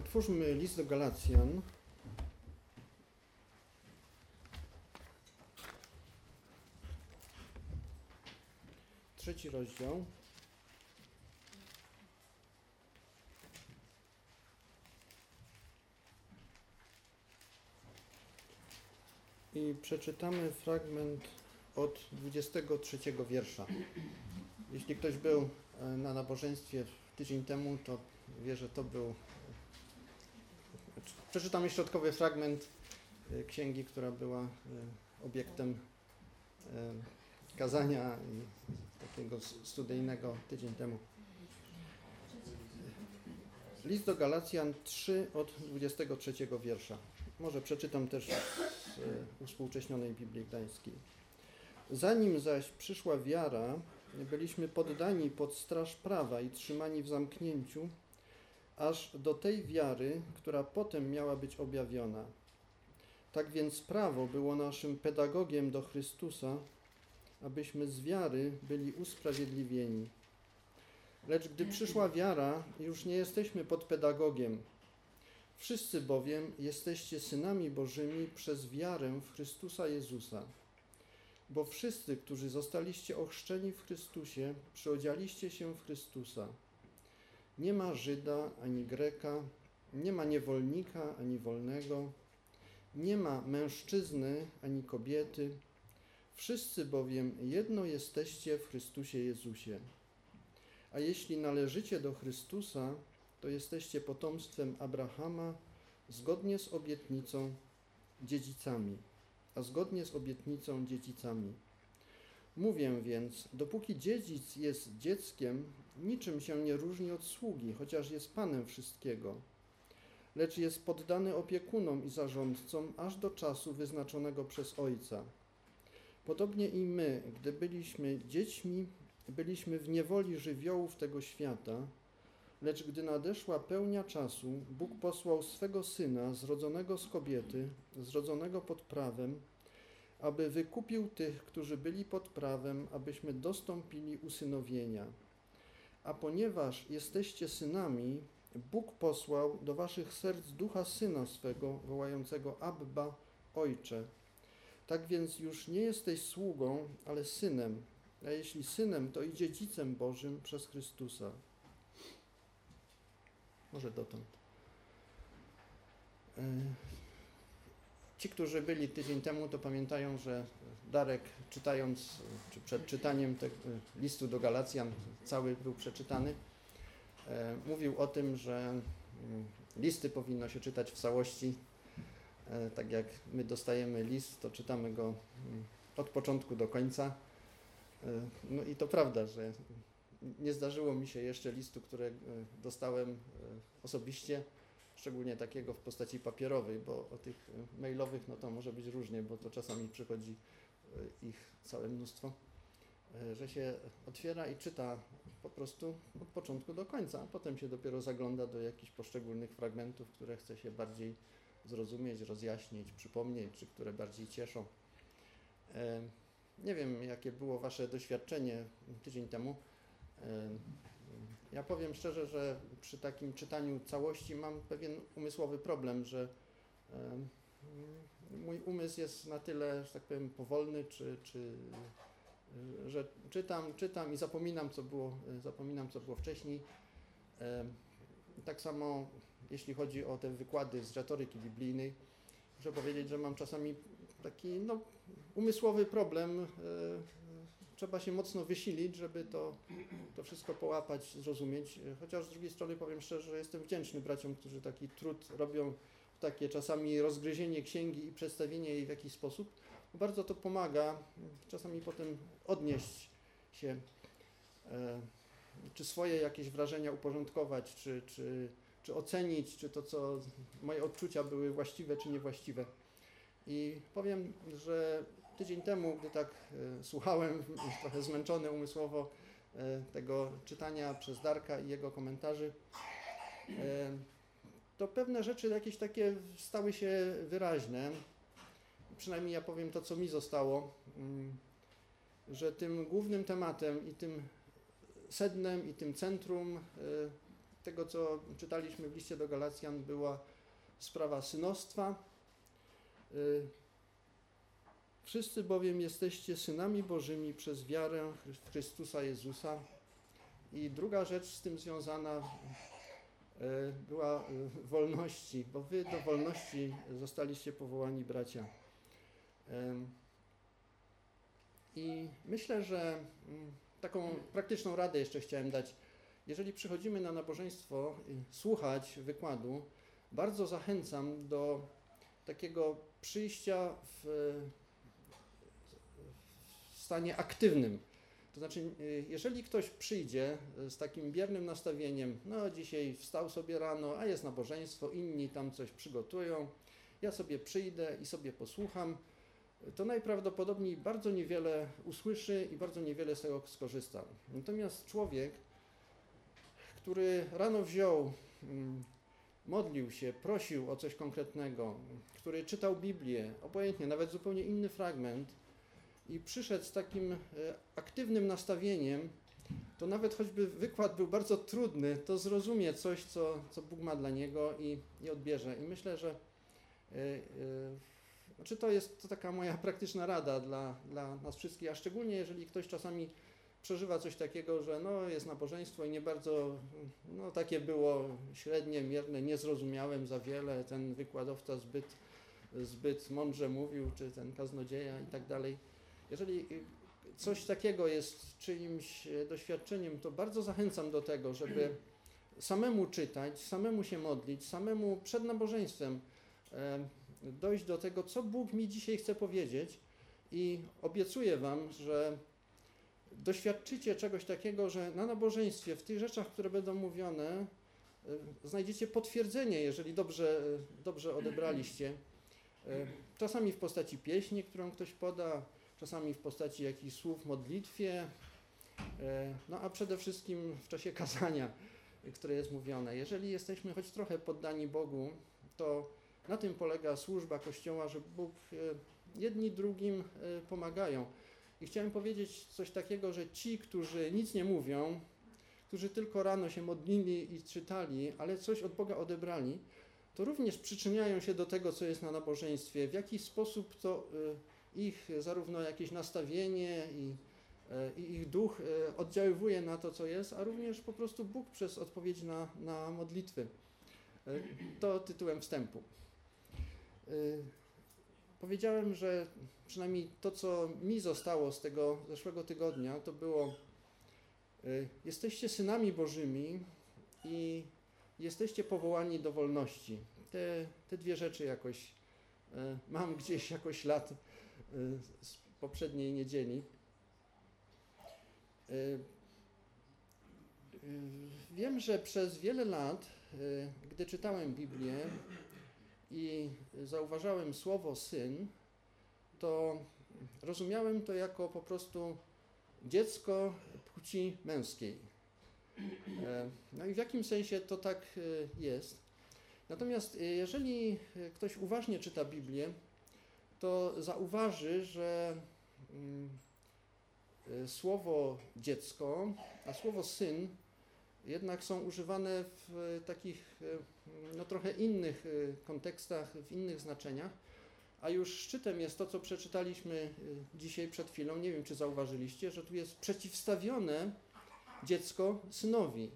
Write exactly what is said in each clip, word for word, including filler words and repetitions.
Otwórzmy list do Galacjan. Trzeci rozdział. I przeczytamy fragment od dwudziestego trzeciego wiersza. Jeśli ktoś był na nabożeństwie tydzień temu, to wie, że to był... Przeczytamy środkowy fragment księgi, która była obiektem kazania takiego studyjnego tydzień temu. List do Galacjan trzy od dwudziestego trzeciego wiersza. Może przeczytam też z uwspółcześnionej Biblii Gdańskiej. Zanim zaś przyszła wiara, byliśmy poddani pod straż prawa i trzymani w zamknięciu, aż do tej wiary, która potem miała być objawiona. Tak więc prawo było naszym pedagogiem do Chrystusa, abyśmy z wiary byli usprawiedliwieni. Lecz gdy przyszła wiara, już nie jesteśmy pod pedagogiem. Wszyscy bowiem jesteście synami Bożymi przez wiarę w Chrystusa Jezusa. Bo wszyscy, którzy zostaliście ochrzczeni w Chrystusie, przyodzialiście się w Chrystusa. Nie ma Żyda ani Greka, nie ma niewolnika ani wolnego, nie ma mężczyzny ani kobiety. Wszyscy bowiem jedno jesteście w Chrystusie Jezusie. A jeśli należycie do Chrystusa, to jesteście potomstwem Abrahama, zgodnie z obietnicą dziedzicami, a zgodnie z obietnicą dziedzicami. Mówię więc, dopóki dziedzic jest dzieckiem, niczym się nie różni od sługi, chociaż jest panem wszystkiego, lecz jest poddany opiekunom i zarządcom aż do czasu wyznaczonego przez Ojca. Podobnie i my, gdy byliśmy dziećmi, byliśmy w niewoli żywiołów tego świata, lecz gdy nadeszła pełnia czasu, Bóg posłał swego Syna, zrodzonego z kobiety, zrodzonego pod prawem, aby wykupił tych, którzy byli pod prawem, abyśmy dostąpili usynowienia. A ponieważ jesteście synami, Bóg posłał do waszych serc ducha Syna swego, wołającego Abba, Ojcze. Tak więc już nie jesteś sługą, ale synem, a jeśli synem, to i dziedzicem Bożym przez Chrystusa. Może dotąd. Ci, którzy byli tydzień temu, to pamiętają, że Darek, czytając, czy przed czytaniem tego listu do Galacjan, cały był przeczytany, mówił o tym, że listy powinno się czytać w całości. Tak jak my dostajemy list, to czytamy go od początku do końca. No i to prawda, że nie zdarzyło mi się jeszcze listu, który dostałem osobiście, szczególnie takiego w postaci papierowej, bo o tych mailowych no to może być różnie, bo to czasami przychodzi ich całe mnóstwo, że się otwiera i czyta po prostu od początku do końca, a potem się dopiero zagląda do jakichś poszczególnych fragmentów, które chce się bardziej zrozumieć, rozjaśnić, przypomnieć, czy które bardziej cieszą. Nie wiem, jakie było wasze doświadczenie tydzień temu. Ja powiem szczerze, że przy takim czytaniu całości mam pewien umysłowy problem, że mój umysł jest na tyle, że tak powiem, powolny, czy, czy że czytam, czytam i zapominam, co było, zapominam, co było wcześniej. Tak samo jeśli chodzi o te wykłady z retoryki biblijnej, muszę powiedzieć, że mam czasami taki no, umysłowy problem. Trzeba się mocno wysilić, żeby to, to wszystko połapać, zrozumieć. Chociaż z drugiej strony powiem szczerze, że jestem wdzięczny braciom, którzy taki trud robią, takie czasami rozgryzienie księgi i przedstawienie jej w jakiś sposób. Bardzo to pomaga czasami potem odnieść się, czy swoje jakieś wrażenia uporządkować, czy, czy, czy ocenić, czy to, co moje odczucia były właściwe, czy niewłaściwe. I powiem, że tydzień temu, gdy tak e, słuchałem, trochę zmęczony umysłowo e, tego czytania przez Darka i jego komentarzy, e, to pewne rzeczy jakieś takie stały się wyraźne. Przynajmniej ja powiem to, co mi zostało, mm, że tym głównym tematem i tym sednem i tym centrum e, tego, co czytaliśmy w liście do Galacjan, była sprawa synostwa. Wszyscy bowiem jesteście synami Bożymi przez wiarę w Chrystusa Jezusa. I druga rzecz z tym związana była wolności, bo wy do wolności zostaliście powołani, bracia. I myślę, że taką praktyczną radę jeszcze chciałem dać. Jeżeli przychodzimy na nabożeństwo słuchać wykładu, bardzo zachęcam do takiego przyjścia w, w stanie aktywnym. To znaczy, jeżeli ktoś przyjdzie z takim biernym nastawieniem, no dzisiaj wstał sobie rano, a jest nabożeństwo, inni tam coś przygotują, ja sobie przyjdę i sobie posłucham, to najprawdopodobniej bardzo niewiele usłyszy i bardzo niewiele z tego skorzysta. Natomiast człowiek, który rano wziął, modlił się, prosił o coś konkretnego, który czytał Biblię, obojętnie, nawet zupełnie inny fragment i przyszedł z takim aktywnym nastawieniem, to nawet choćby wykład był bardzo trudny, to zrozumie coś, co, co Bóg ma dla niego i, i odbierze. I myślę, że yy, yy, znaczy to jest to taka moja praktyczna rada dla, dla nas wszystkich, a szczególnie jeżeli ktoś czasami przeżywa coś takiego, że no jest nabożeństwo i nie bardzo, no takie było średnie, mierne, nie zrozumiałem za wiele, ten wykładowca zbyt, zbyt mądrze mówił, czy ten kaznodzieja i tak dalej. Jeżeli coś takiego jest czyimś doświadczeniem, to bardzo zachęcam do tego, żeby samemu czytać, samemu się modlić, samemu przed nabożeństwem e, dojść do tego, co Bóg mi dzisiaj chce powiedzieć i obiecuję wam, że doświadczycie czegoś takiego, że na nabożeństwie, w tych rzeczach, które będą mówione, znajdziecie potwierdzenie, jeżeli dobrze, dobrze odebraliście. Czasami w postaci pieśni, którą ktoś poda, czasami w postaci jakichś słów w modlitwie, no a przede wszystkim w czasie kazania, które jest mówione. Jeżeli jesteśmy choć trochę poddani Bogu, to na tym polega służba Kościoła, że Bóg jedni drugim pomagają. I chciałem powiedzieć coś takiego, że ci, którzy nic nie mówią, którzy tylko rano się modlili i czytali, ale coś od Boga odebrali, to również przyczyniają się do tego, co jest na nabożeństwie. W jakiś sposób to ich zarówno jakieś nastawienie i, i ich duch oddziaływuje na to, co jest, a również po prostu Bóg przez odpowiedź na, na modlitwy. To tytułem wstępu. Powiedziałem, że przynajmniej to, co mi zostało z tego zeszłego tygodnia, to było: jesteście synami Bożymi i jesteście powołani do wolności. Te, te dwie rzeczy jakoś mam gdzieś jako ślad z poprzedniej niedzieli. Wiem, że przez wiele lat, gdy czytałem Biblię i zauważałem słowo syn, to rozumiałem to jako po prostu dziecko płci męskiej. No i w jakim sensie to tak jest. Natomiast jeżeli ktoś uważnie czyta Biblię, to zauważy, że słowo dziecko, a słowo syn jednak są używane w takich no, trochę innych kontekstach, w innych znaczeniach, a już szczytem jest to, co przeczytaliśmy dzisiaj przed chwilą. Nie wiem, czy zauważyliście, że tu jest przeciwstawione dziecko synowi.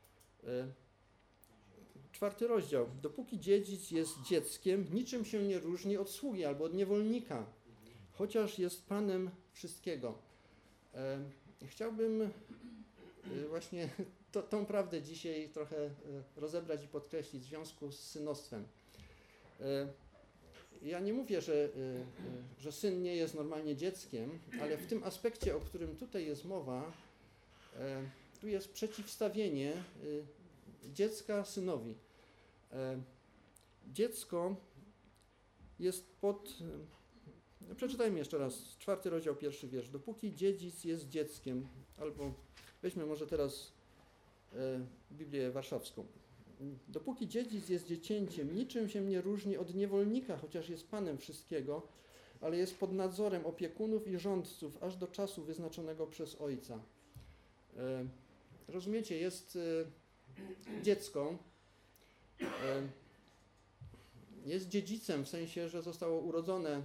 Czwarty rozdział. Dopóki dziedzic jest dzieckiem, niczym się nie różni od sługi albo od niewolnika, chociaż jest panem wszystkiego. Chciałbym właśnie to, tą prawdę dzisiaj trochę rozebrać i podkreślić w związku z synostwem. Ja nie mówię, że, że syn nie jest normalnie dzieckiem, ale w tym aspekcie, o którym tutaj jest mowa, tu jest przeciwstawienie dziecka synowi. Dziecko jest pod... Przeczytajmy jeszcze raz, czwarty rozdział, pierwszy wiersz. Dopóki dziedzic jest dzieckiem, albo weźmy może teraz Biblię warszawską. Dopóki dziedzic jest dziecięciem, niczym się nie różni od niewolnika, chociaż jest panem wszystkiego, ale jest pod nadzorem opiekunów i rządców, aż do czasu wyznaczonego przez ojca. Rozumiecie, jest dziecko jest dziedzicem w sensie, że zostało urodzone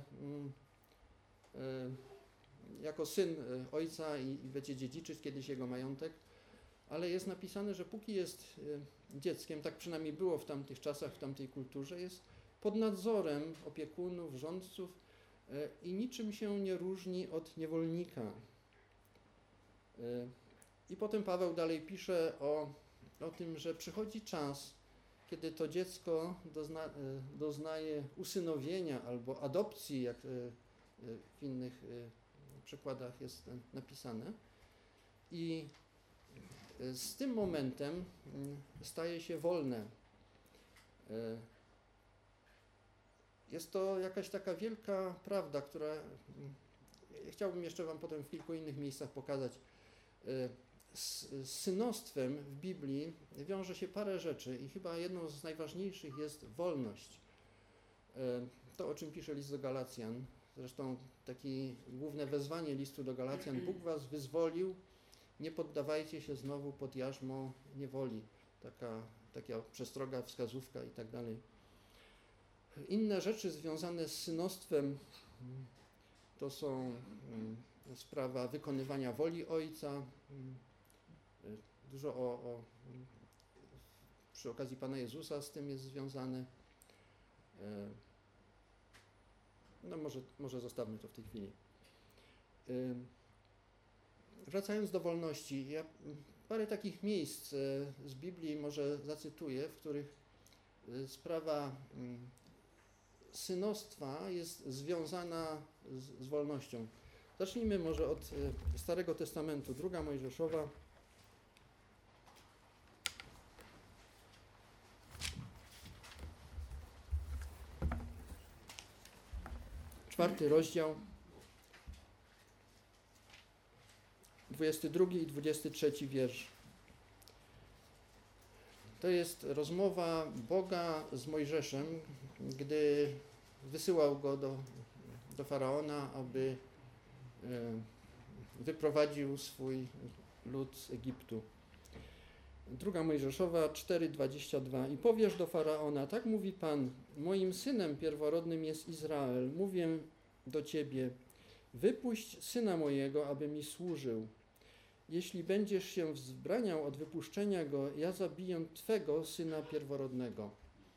jako syn ojca i będzie dziedziczyć kiedyś jego majątek, ale jest napisane, że póki jest dzieckiem, tak przynajmniej było w tamtych czasach, w tamtej kulturze, jest pod nadzorem opiekunów, rządców i niczym się nie różni od niewolnika. I potem Paweł dalej pisze o, o tym, że przychodzi czas, kiedy to dziecko dozna, doznaje usynowienia albo adopcji, jak w innych przykładach jest napisane. I z tym momentem staje się wolne. Jest to jakaś taka wielka prawda, która chciałbym jeszcze Wam potem w kilku innych miejscach pokazać. Z synostwem w Biblii wiąże się parę rzeczy i chyba jedną z najważniejszych jest wolność. To, o czym pisze list do Galacjan, zresztą takie główne wezwanie listu do Galacjan: Bóg was wyzwolił, nie poddawajcie się znowu pod jarzmo niewoli. Taka, taka przestroga, wskazówka i tak dalej. Inne rzeczy związane z synostwem to są sprawa wykonywania woli Ojca, dużo o, o, przy okazji Pana Jezusa z tym jest związane. No może, może zostawmy to w tej chwili. Wracając do wolności, ja parę takich miejsc z Biblii może zacytuję, w których sprawa synostwa jest związana z, z wolnością. Zacznijmy może od Starego Testamentu, druga Mojżeszowa. Czwarty rozdział, dwudziesty drugi i dwudziesty trzeci wiersz. To jest rozmowa Boga z Mojżeszem, gdy wysyłał go do, do Faraona, aby wyprowadził swój lud z Egiptu. Druga Mojżeszowa cztery, dwadzieścia dwa. I powiesz do Faraona: tak mówi Pan, moim synem pierworodnym jest Izrael. Mówię do ciebie, wypuść syna mojego, aby mi służył. Jeśli będziesz się wzbraniał od wypuszczenia go, ja zabiję twego syna pierworodnego.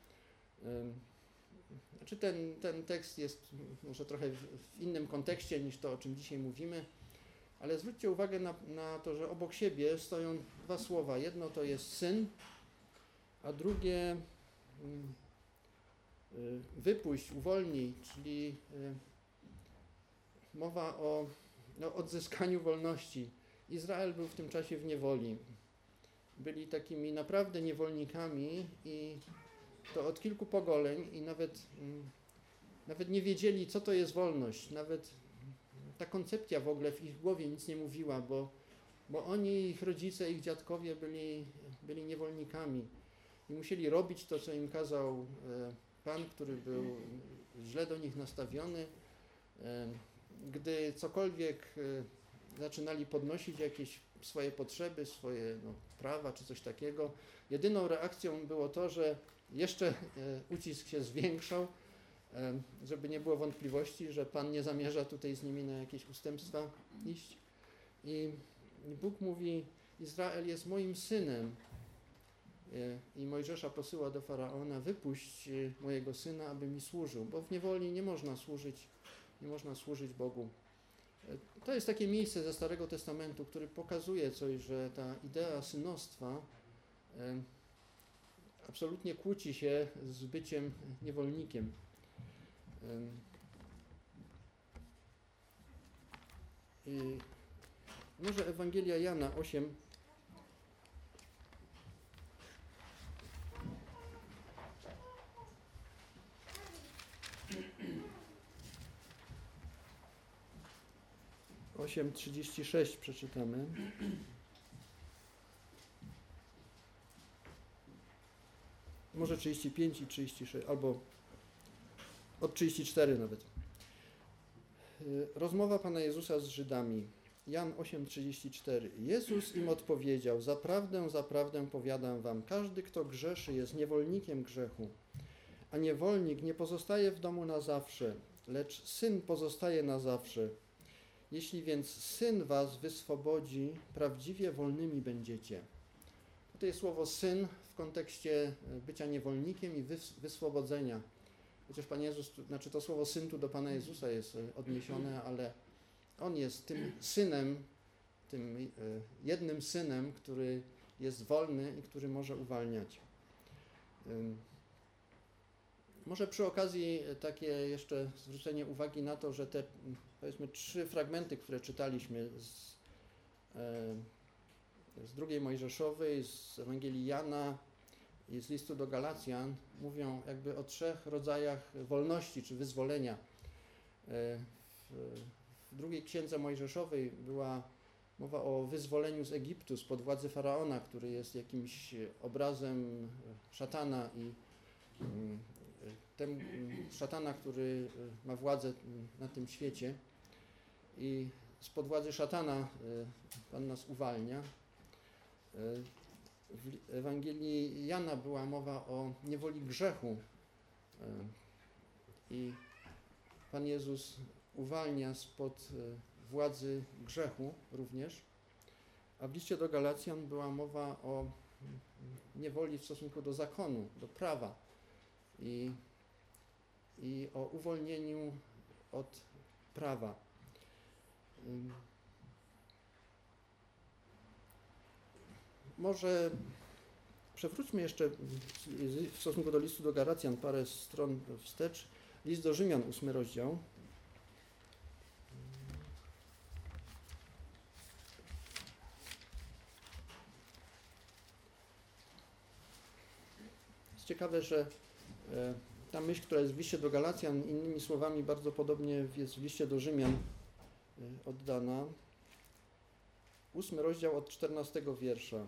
Znaczy ten, ten tekst jest może trochę w, w innym kontekście niż to, o czym dzisiaj mówimy, ale zwróćcie uwagę na, na to, że obok siebie stoją dwa słowa. Jedno to jest syn, a drugie wypuść, uwolnij, czyli mowa o no, odzyskaniu wolności. Izrael był w tym czasie w niewoli. Byli takimi naprawdę niewolnikami i to od kilku pokoleń i nawet, nawet nie wiedzieli, co to jest wolność. Nawet ta koncepcja w ogóle w ich głowie nic nie mówiła, bo, bo oni, ich rodzice, ich dziadkowie byli, byli niewolnikami i musieli robić to, co im kazał Pan, który był źle do nich nastawiony. Gdy cokolwiek zaczynali podnosić jakieś swoje potrzeby, swoje no, prawa czy coś takiego, jedyną reakcją było to, że jeszcze e, ucisk się zwiększał, e, żeby nie było wątpliwości, że Pan nie zamierza tutaj z nimi na jakieś ustępstwa iść. I Bóg mówi: Izrael jest moim synem. E, I Mojżesza posyła do Faraona: wypuść mojego syna, aby mi służył, bo w niewoli nie można służyć, nie można służyć Bogu. To jest takie miejsce ze Starego Testamentu, który pokazuje coś, że ta idea synostwa e, absolutnie kłóci się z byciem niewolnikiem. E, i może Ewangelia Jana osiem. osiem trzydzieści sześć przeczytamy. Może trzydzieści pięć i trzydzieści sześć, albo od trzydzieści cztery nawet. Rozmowa Pana Jezusa z Żydami. Jan osiem trzydzieści cztery. Jezus im odpowiedział: zaprawdę, zaprawdę powiadam wam, każdy, kto grzeszy, jest niewolnikiem grzechu. A niewolnik nie pozostaje w domu na zawsze, lecz syn pozostaje na zawsze. Jeśli więc syn was wyswobodzi, prawdziwie wolnymi będziecie. To jest słowo syn w kontekście bycia niewolnikiem i wyswobodzenia. Chociaż Pan Jezus, znaczy to słowo syn tu do Pana Jezusa jest odniesione, ale On jest tym synem, tym jednym synem, który jest wolny i który może uwalniać. Może przy okazji takie jeszcze zwrócenie uwagi na to, że te, powiedzmy, trzy fragmenty, które czytaliśmy z, z drugiej Mojżeszowej, z Ewangelii Jana i z listu do Galacjan, mówią jakby o trzech rodzajach wolności czy wyzwolenia. W, w drugiej księdze Mojżeszowej była mowa o wyzwoleniu z Egiptu, spod władzy Faraona, który jest jakimś obrazem szatana i ten szatana, który ma władzę na tym świecie, i spod władzy szatana Pan nas uwalnia. W Ewangelii Jana była mowa o niewoli grzechu i Pan Jezus uwalnia spod władzy grzechu również, a w liście do Galacjan była mowa o niewoli w stosunku do zakonu, do prawa i, i o uwolnieniu od prawa. Może przewróćmy jeszcze w stosunku do listu do Galacjan parę stron wstecz. List do Rzymian, ósmy rozdział. Jest ciekawe, że ta myśl, która jest w liście do Galacjan, innymi słowami bardzo podobnie jest w liście do Rzymian oddana. Ósmy rozdział od czternastego wiersza.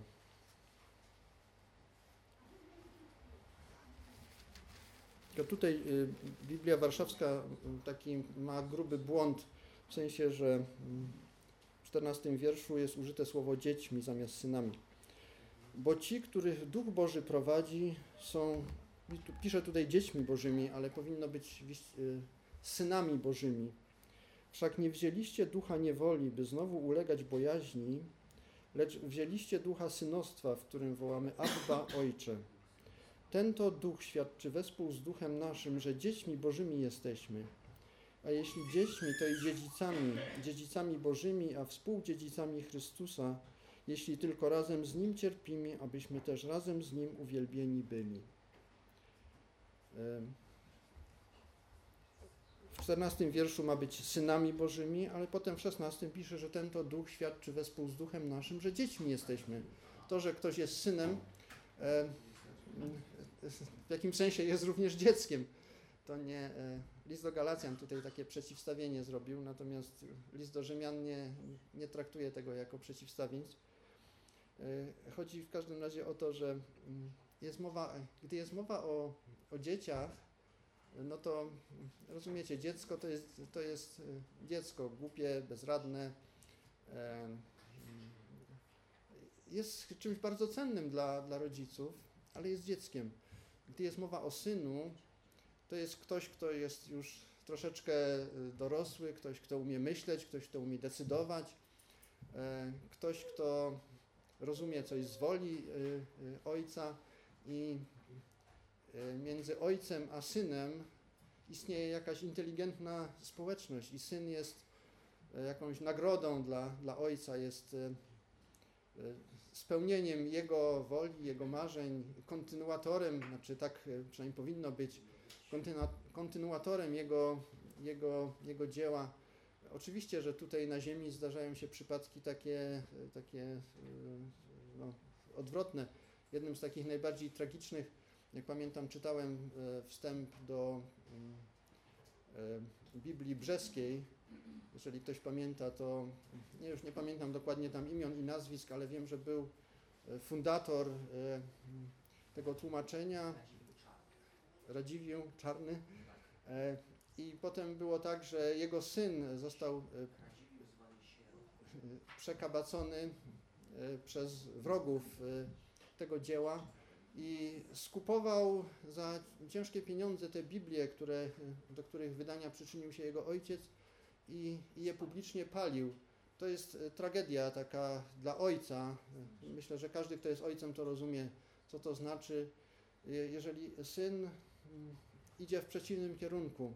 Tylko tutaj Biblia Warszawska taki ma gruby błąd, w sensie, że w czternastym wierszu jest użyte słowo dziećmi zamiast synami. Bo ci, których Duch Boży prowadzi, są, pisze tutaj dziećmi Bożymi, ale powinno być synami Bożymi. Wszak nie wzięliście ducha niewoli, by znowu ulegać bojaźni, lecz wzięliście ducha synostwa, w którym wołamy Abba, Ojcze. Ten to duch świadczy wespół z duchem naszym, że dziećmi Bożymi jesteśmy. A jeśli dziećmi, to i dziedzicami, dziedzicami Bożymi, a współdziedzicami Chrystusa, jeśli tylko razem z Nim cierpimy, abyśmy też razem z Nim uwielbieni byli. W czternastym wierszu ma być synami Bożymi, ale potem w szesnastym pisze, że ten to duch świadczy wespół z duchem naszym, że dziećmi jesteśmy. To, że ktoś jest synem, w jakimś sensie jest również dzieckiem. To nie list do Galacjan tutaj takie przeciwstawienie zrobił, natomiast list do Rzymian nie, nie traktuje tego jako przeciwstawieństw. Chodzi w każdym razie o to, że jest mowa, gdy jest mowa o, o dzieciach, no to rozumiecie, dziecko to jest, to jest dziecko głupie, bezradne. Jest czymś bardzo cennym dla, dla rodziców, ale jest dzieckiem. Gdy jest mowa o synu, to jest ktoś, kto jest już troszeczkę dorosły, ktoś, kto umie myśleć, ktoś, kto umie decydować, ktoś, kto rozumie coś z woli ojca i między ojcem a synem istnieje jakaś inteligentna społeczność i syn jest jakąś nagrodą dla, dla ojca, jest spełnieniem jego woli, jego marzeń, kontynuatorem, znaczy tak przynajmniej powinno być, kontynuatorem jego, jego, jego dzieła. Oczywiście, że tutaj na ziemi zdarzają się przypadki takie, takie no, odwrotne. Jednym z takich najbardziej tragicznych, jak pamiętam, czytałem wstęp do Biblii Brzeskiej. Jeżeli ktoś pamięta, to nie, już nie pamiętam dokładnie tam imion i nazwisk, ale wiem, że był fundator tego tłumaczenia, Radziwiłł Czarny. I potem było tak, że jego syn został przekabacony przez wrogów tego dzieła i skupował za ciężkie pieniądze te Biblie, które, do których wydania przyczynił się jego ojciec i, i je publicznie palił. To jest tragedia taka dla ojca. Myślę, że każdy, kto jest ojcem, to rozumie, co to znaczy, jeżeli syn idzie w przeciwnym kierunku.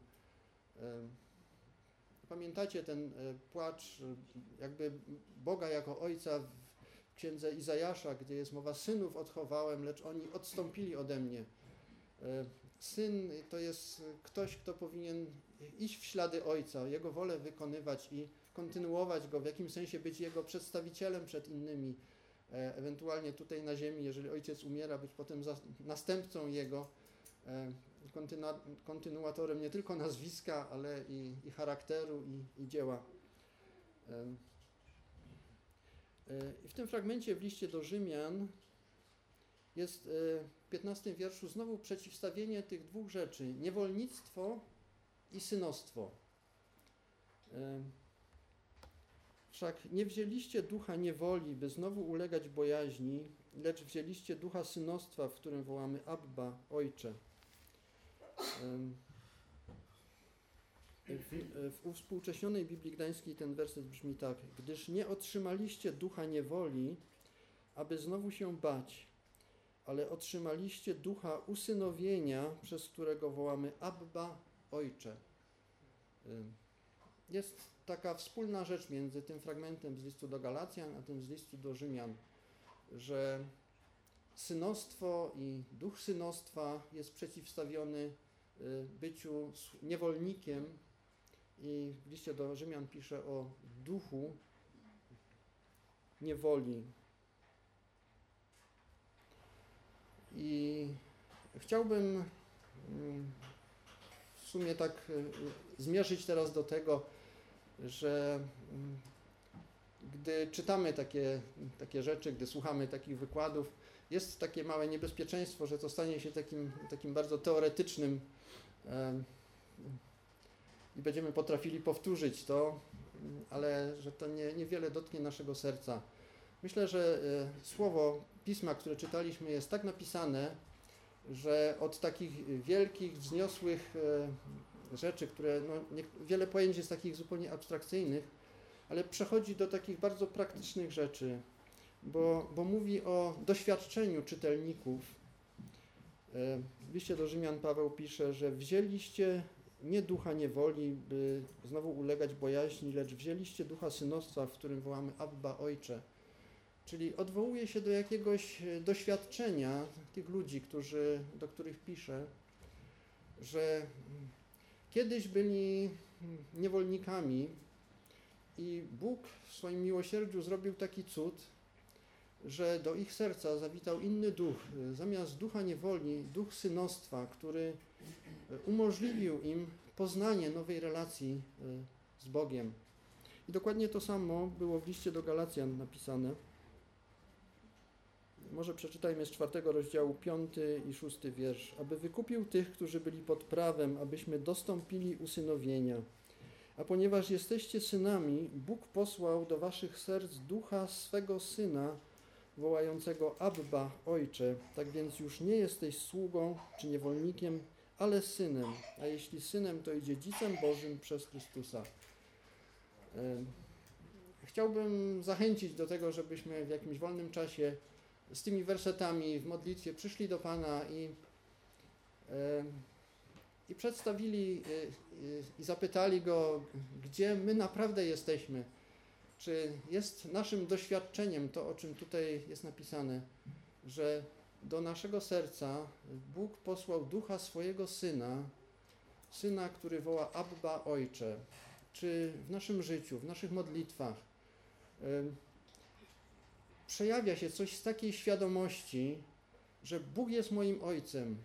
Pamiętacie ten płacz jakby Boga jako Ojca w księdze Izajasza, gdzie jest mowa: synów odchowałem, lecz oni odstąpili ode mnie. Syn to jest ktoś, kto powinien iść w ślady Ojca, Jego wolę wykonywać i kontynuować Go, w jakimś sensie być Jego przedstawicielem przed innymi. Ewentualnie tutaj na ziemi, jeżeli Ojciec umiera, być potem następcą Jego, kontynu- kontynuatorem nie tylko nazwiska, ale i, i charakteru, i, i dzieła. I w tym fragmencie w liście do Rzymian jest w piętnastym wierszu znowu przeciwstawienie tych dwóch rzeczy: niewolnictwo i synostwo. Wszak nie wzięliście ducha niewoli, by znowu ulegać bojaźni, lecz wzięliście ducha synostwa, w którym wołamy Abba, Ojcze. W, w uwspółcześnionej Biblii Gdańskiej ten werset brzmi tak: gdyż nie otrzymaliście ducha niewoli, aby znowu się bać, ale otrzymaliście ducha usynowienia, przez którego wołamy Abba, Ojcze. Jest taka wspólna rzecz między tym fragmentem z listu do Galacjan, a tym z listu do Rzymian, że synostwo i duch synostwa jest przeciwstawiony byciu niewolnikiem, i w liście do Rzymian pisze o duchu niewoli. I chciałbym w sumie tak zmierzyć teraz do tego, że gdy czytamy takie, takie rzeczy, gdy słuchamy takich wykładów, jest takie małe niebezpieczeństwo, że to stanie się takim, takim bardzo teoretycznym e, i będziemy potrafili powtórzyć to, ale że to nie, niewiele dotknie naszego serca. Myślę, że e, słowo Pisma, które czytaliśmy, jest tak napisane, że od takich wielkich, wzniosłych e, rzeczy, które no, nie, wiele pojęć jest takich zupełnie abstrakcyjnych, ale przechodzi do takich bardzo praktycznych rzeczy, bo, bo mówi o doświadczeniu czytelników. W liście do Rzymian Paweł pisze, że wzięliście nie ducha niewoli, by znowu ulegać bojaźni, lecz wzięliście ducha synostwa, w którym wołamy Abba, Ojcze. Czyli odwołuje się do jakiegoś doświadczenia tych ludzi, którzy, do których pisze, że kiedyś byli niewolnikami i Bóg w swoim miłosierdziu zrobił taki cud, że do ich serca zawitał inny duch. Zamiast ducha niewoli, duch synostwa, który umożliwił im poznanie nowej relacji z Bogiem. I dokładnie to samo było w liście do Galacjan napisane. Może przeczytajmy z czwartego rozdziału, piąty i szósty wiersz. Aby wykupił tych, którzy byli pod prawem, abyśmy dostąpili usynowienia. A ponieważ jesteście synami, Bóg posłał do waszych serc ducha swego Syna, wołającego Abba, Ojcze. Tak więc już nie jesteś sługą czy niewolnikiem, ale synem. A jeśli synem, to i dziedzicem Bożym przez Chrystusa. Chciałbym zachęcić do tego, żebyśmy w jakimś wolnym czasie z tymi wersetami w modlitwie przyszli do Pana i, i przedstawili i zapytali Go, gdzie my naprawdę jesteśmy. Czy jest naszym doświadczeniem to, o czym tutaj jest napisane, że do naszego serca Bóg posłał ducha swojego Syna, Syna, który woła Abba, Ojcze. Czy w naszym życiu, w naszych modlitwach przejawia się coś z takiej świadomości, że Bóg jest moim Ojcem.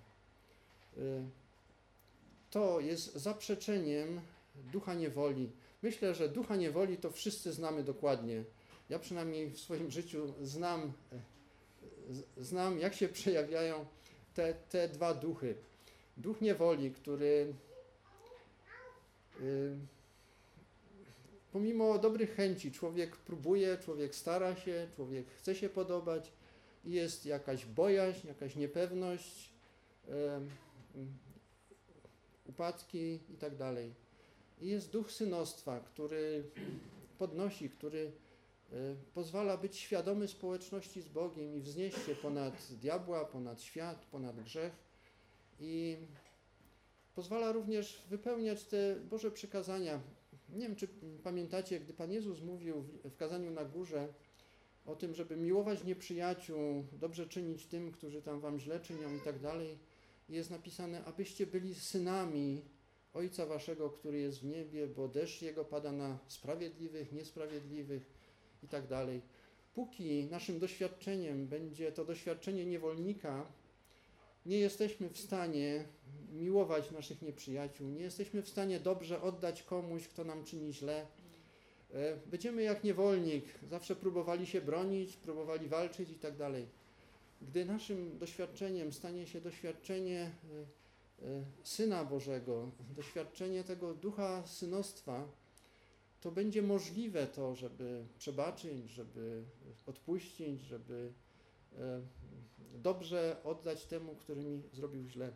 To jest zaprzeczeniem ducha niewoli. Myślę, że ducha niewoli to wszyscy znamy dokładnie. Ja przynajmniej w swoim życiu znam, znam jak się przejawiają te, te dwa duchy. Duch niewoli, który pomimo dobrych chęci człowiek próbuje, człowiek stara się, człowiek chce się podobać i jest jakaś bojaźń, jakaś niepewność, upadki i tak dalej. I jest duch synostwa, który podnosi, który pozwala być świadomy społeczności z Bogiem i wznieść się ponad diabła, ponad świat, ponad grzech i pozwala również wypełniać te Boże przykazania. Nie wiem, czy pamiętacie, gdy Pan Jezus mówił w kazaniu na górze o tym, żeby miłować nieprzyjaciół, dobrze czynić tym, którzy tam wam źle czynią i tak dalej, jest napisane, abyście byli synami Ojca waszego, który jest w niebie, bo deszcz Jego pada na sprawiedliwych, niesprawiedliwych i tak dalej. Póki naszym doświadczeniem będzie to doświadczenie niewolnika, nie jesteśmy w stanie miłować naszych nieprzyjaciół, nie jesteśmy w stanie dobrze oddać komuś, kto nam czyni źle. Będziemy jak niewolnik, zawsze próbowali się bronić, próbowali walczyć i tak dalej. Gdy naszym doświadczeniem stanie się doświadczenie Syna Bożego, doświadczenie tego ducha synostwa, to będzie możliwe to, żeby przebaczyć, żeby odpuścić, żeby dobrze oddać temu, który mi zrobił źle.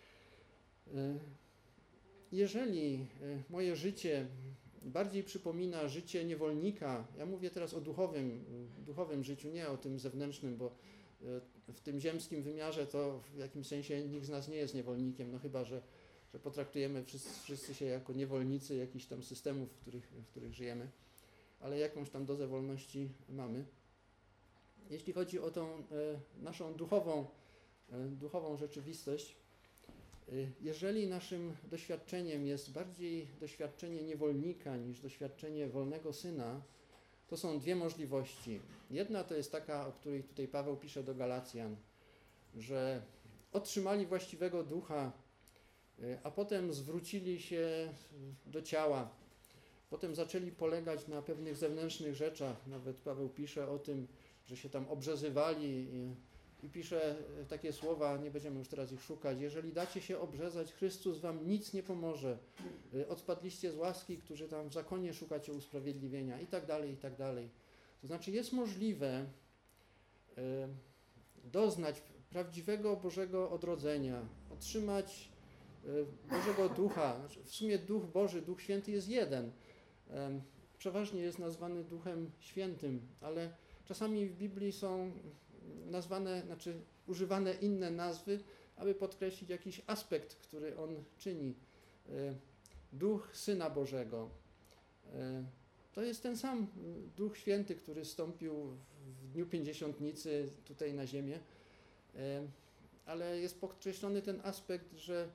Jeżeli moje życie bardziej przypomina życie niewolnika, ja mówię teraz o duchowym, duchowym życiu, nie o tym zewnętrznym, bo w tym ziemskim wymiarze to w jakimś sensie nikt z nas nie jest niewolnikiem, no chyba, że, że potraktujemy wszyscy, wszyscy się jako niewolnicy jakichś tam systemów, w których, w których żyjemy, ale jakąś tam dozę wolności mamy. Jeśli chodzi o tą e, naszą duchową, e, duchową rzeczywistość, e, jeżeli naszym doświadczeniem jest bardziej doświadczenie niewolnika niż doświadczenie wolnego syna, to są dwie możliwości. Jedna to jest taka, o której tutaj Paweł pisze do Galacjan, że otrzymali właściwego ducha, e, a potem zwrócili się do ciała, potem zaczęli polegać na pewnych zewnętrznych rzeczach. Nawet Paweł pisze o tym, że się tam obrzezywali i, i pisze takie słowa, nie będziemy już teraz ich szukać. Jeżeli dacie się obrzezać, Chrystus wam nic nie pomoże. Odpadliście z łaski, którzy tam w zakonie szukacie usprawiedliwienia i tak dalej, i tak dalej. To znaczy jest możliwe y, doznać prawdziwego Bożego odrodzenia, otrzymać y, Bożego Ducha. Znaczy, w sumie Duch Boży, Duch Święty jest jeden. Y, przeważnie jest nazwany Duchem Świętym, ale czasami w Biblii są nazwane, znaczy używane inne nazwy, aby podkreślić jakiś aspekt, który on czyni. Duch Syna Bożego. To jest ten sam Duch Święty, który stąpił w dniu Pięćdziesiątnicy tutaj na ziemię, ale jest podkreślony ten aspekt, że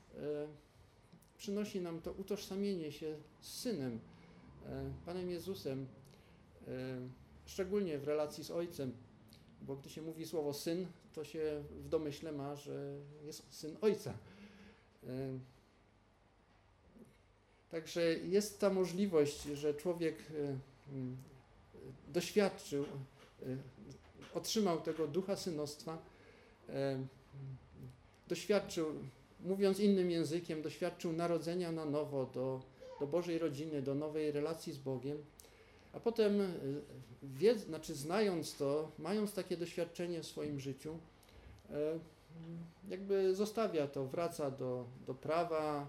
przynosi nam to utożsamienie się z Synem, Panem Jezusem, szczególnie w relacji z Ojcem, bo gdy się mówi słowo syn, to się w domyśle ma, że jest syn Ojca. Także jest ta możliwość, że człowiek doświadczył, otrzymał tego ducha synostwa, doświadczył, mówiąc innym językiem, doświadczył narodzenia na nowo do, do Bożej rodziny, do nowej relacji z Bogiem. A potem, wiedz, znaczy znając to, mając takie doświadczenie w swoim życiu, jakby zostawia to, wraca do, do prawa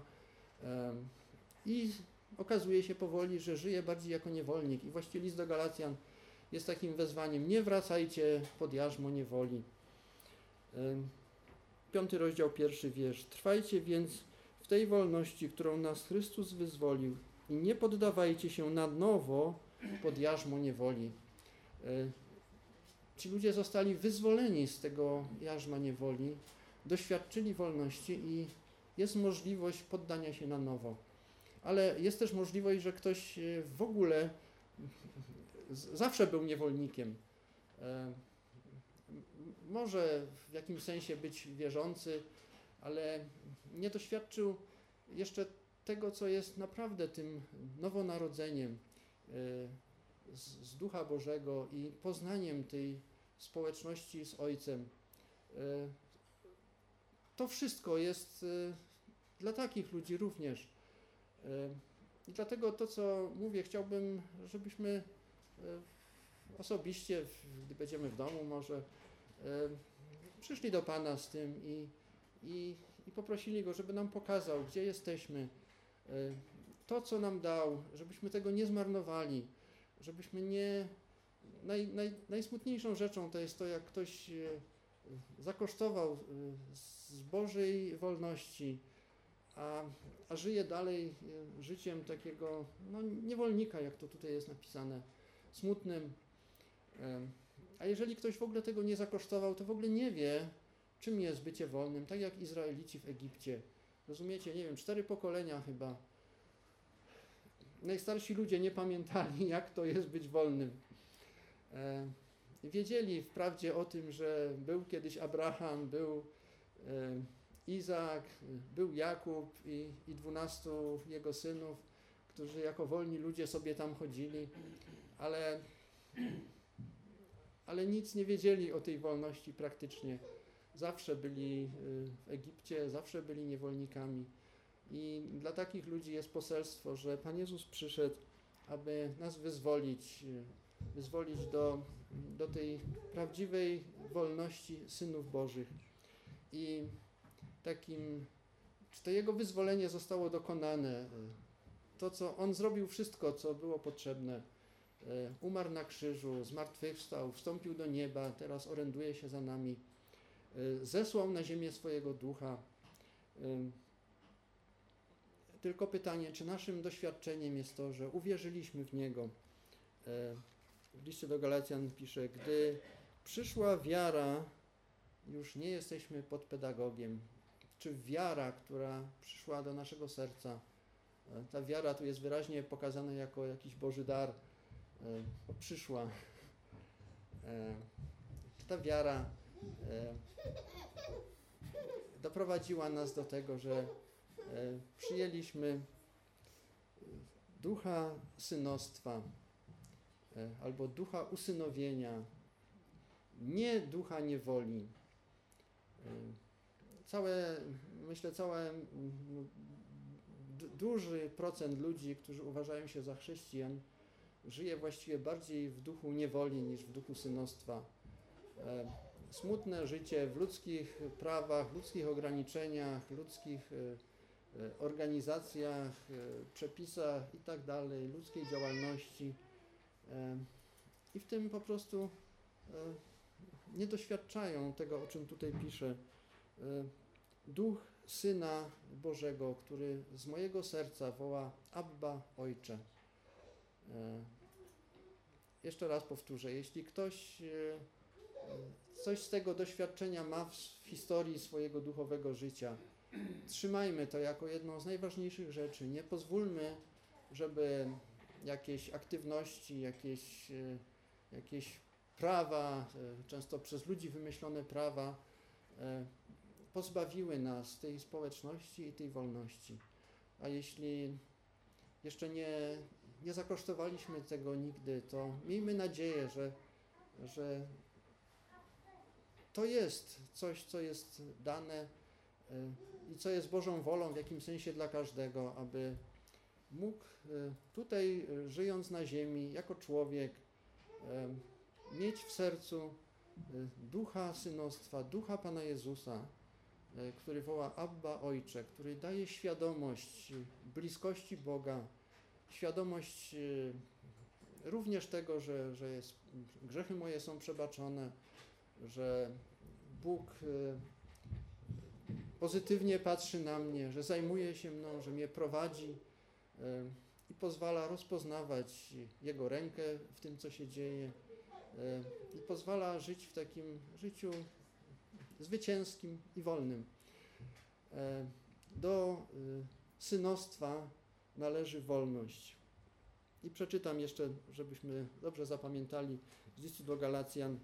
i okazuje się powoli, że żyje bardziej jako niewolnik. I właściwie list do Galacjan jest takim wezwaniem: nie wracajcie pod jarzmo niewoli. Piąty rozdział, pierwszy wiersz. Trwajcie więc w tej wolności, którą nas Chrystus wyzwolił, i nie poddawajcie się na nowo pod jarzmo niewoli. Ci ludzie zostali wyzwoleni z tego jarzma niewoli, doświadczyli wolności i jest możliwość poddania się na nowo. Ale jest też możliwość, że ktoś w ogóle zawsze był niewolnikiem. Może w jakimś sensie być wierzący, ale nie doświadczył jeszcze tego, co jest naprawdę tym nowonarodzeniem z, z Ducha Bożego i poznaniem tej społeczności z Ojcem. To wszystko jest dla takich ludzi również. I dlatego to, co mówię, chciałbym, żebyśmy osobiście, gdy będziemy w domu może, przyszli do Pana z tym i, i, i poprosili Go, żeby nam pokazał, gdzie jesteśmy, to, co nam dał, żebyśmy tego nie zmarnowali, żebyśmy nie... Naj, naj, najsmutniejszą rzeczą to jest to, jak ktoś zakosztował z Bożej wolności, a, a żyje dalej życiem takiego no, niewolnika, jak to tutaj jest napisane, smutnym. A jeżeli ktoś w ogóle tego nie zakosztował, to w ogóle nie wie, czym jest bycie wolnym, tak jak Izraelici w Egipcie. Rozumiecie? Nie wiem, cztery pokolenia chyba. Najstarsi ludzie nie pamiętali, jak to jest być wolnym. Wiedzieli wprawdzie o tym, że był kiedyś Abraham, był Izaak, był Jakub i, i dwunastu jego synów, którzy jako wolni ludzie sobie tam chodzili, ale, ale nic nie wiedzieli o tej wolności praktycznie. Zawsze byli w Egipcie, zawsze byli niewolnikami. I dla takich ludzi jest poselstwo, że Pan Jezus przyszedł, aby nas wyzwolić, wyzwolić do, do tej prawdziwej wolności synów Bożych. I takim, czy to Jego wyzwolenie zostało dokonane, to, co On zrobił wszystko, co było potrzebne. Umarł na krzyżu, zmartwychwstał, wstąpił do nieba, teraz oręduje się za nami. Zesłał na ziemię swojego Ducha. Tylko pytanie, czy naszym doświadczeniem jest to, że uwierzyliśmy w Niego. W liście do Galacjan pisze, gdy przyszła wiara, już nie jesteśmy pod pedagogiem. Czy wiara, która przyszła do naszego serca, ta wiara tu jest wyraźnie pokazana jako jakiś Boży dar, przyszła. Czy ta wiara doprowadziła nas do tego, że przyjęliśmy ducha synostwa albo ducha usynowienia, nie ducha niewoli. Całe, myślę, całe duży procent ludzi, którzy uważają się za chrześcijan, żyje właściwie bardziej w duchu niewoli niż w duchu synostwa. Smutne życie w ludzkich prawach, ludzkich ograniczeniach, ludzkich organizacjach, przepisach i tak dalej, ludzkiej działalności. I w tym po prostu nie doświadczają tego, o czym tutaj pisze. Duch Syna Bożego, który z mojego serca woła Abba, Ojcze. Jeszcze raz powtórzę, jeśli ktoś coś z tego doświadczenia ma w historii swojego duchowego życia, trzymajmy to jako jedną z najważniejszych rzeczy. Nie pozwólmy, żeby jakieś aktywności, jakieś, jakieś prawa, często przez ludzi wymyślone prawa, pozbawiły nas tej społeczności i tej wolności. A jeśli jeszcze nie, nie zakosztowaliśmy tego nigdy, to miejmy nadzieję, że, że to jest coś, co jest dane i co jest Bożą wolą w jakimś sensie dla każdego, aby mógł tutaj, żyjąc na ziemi, jako człowiek, mieć w sercu ducha synostwa, ducha Pana Jezusa, który woła Abba, Ojcze, który daje świadomość bliskości Boga, świadomość również tego, że, że jest, grzechy moje są przebaczone, że Bóg pozytywnie patrzy na mnie, że zajmuje się mną, że mnie prowadzi i pozwala rozpoznawać Jego rękę w tym, co się dzieje i pozwala żyć w takim życiu zwycięskim i wolnym. Do synostwa należy wolność. I przeczytam jeszcze, żebyśmy dobrze zapamiętali z listu do Galacjan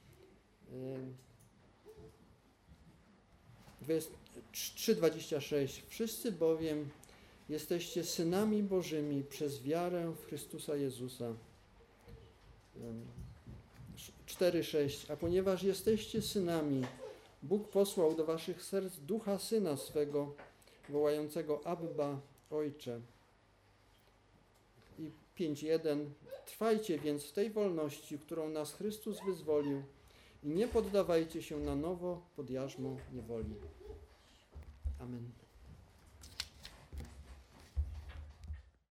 trzy dwadzieścia sześć. Wszyscy bowiem jesteście synami Bożymi przez wiarę w Chrystusa Jezusa. cztery sześć. A ponieważ jesteście synami, Bóg posłał do waszych serc Ducha Syna swego, wołającego Abba, Ojcze. pięć jeden. Trwajcie więc w tej wolności, którą nas Chrystus wyzwolił i nie poddawajcie się na nowo pod jarzmo niewoli. Amen.